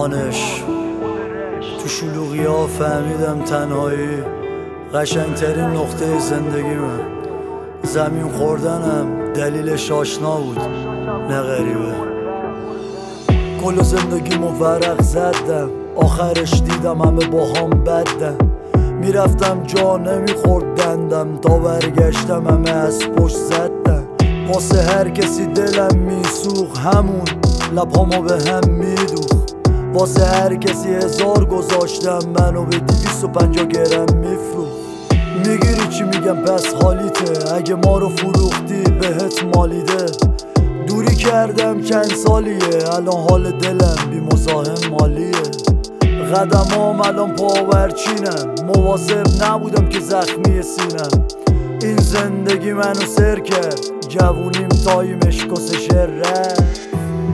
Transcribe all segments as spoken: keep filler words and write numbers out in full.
آنش تو شلوغی ها فهمیدم تنهایی قشنگترین نقطه زندگی من. زمین خوردنم دلیلش آشنا بود نه غریبه. کل زندگیمو ورق زدم، آخرش دیدم همه با هم بدم. میرفتم جا نمیخورد دندم، تا برگشتم همه از پشت زدم. واسه هر کسی دلم میسوخ، همون لبهامو به هم میدوخ. واسه هر کسی هزار گذاشتم، منو به دویست و پنجاه گرم میفروخ. میگیری چی میگم پس حالیته، اگه ما رو فروختی بهت مالیده. دوری کردم چند سالیه، الان حال دلم بی مزاحم مالیه. قدمام الان پاورچینم، مواظب نبودم که زخمی سینم. این زندگی منو سر کرد، جوونیم تایمش کس شر رفت.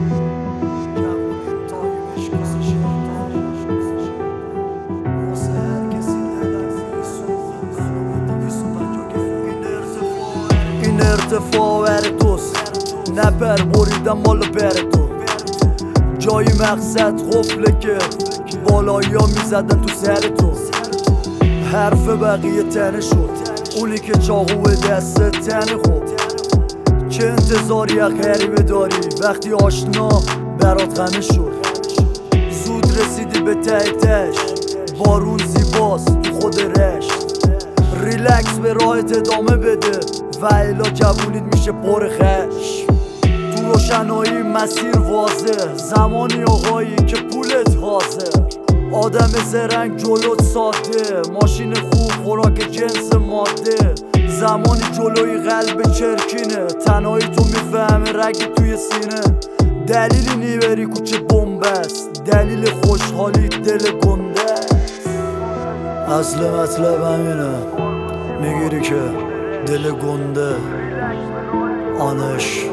این ارتفاع ور توست، نه پر بریدم بالا بر تو. جای مقصد قفله که بالایی ها میزدن تو سر تو. حرف بقیه تنه شد، اونی که چاقو دست تنه خود. چه انتظاری از غریبه داری وقتی آشنا برات غمه شد. زود رسیدی به ته تهش، بارون زیباست تو خود رشت. ریلکس به راهت ادامه بده و الا جوونیت میشه پر خش. تو روشنایی مسیر واضح، زمانی آقایی که پولت حاضر. آدم زرنگ جلوت ساده، ماشین خوب خوراک جنس ماده. زمانی جلوی قلب چرکینه، تنهایی تو میفهمه رگی توی سینه. دلیلی نیبری کوچه بومبست، دلیل خوشحالی دل گنده. اصل مطلب همینه، میگیری که دل گنده آنش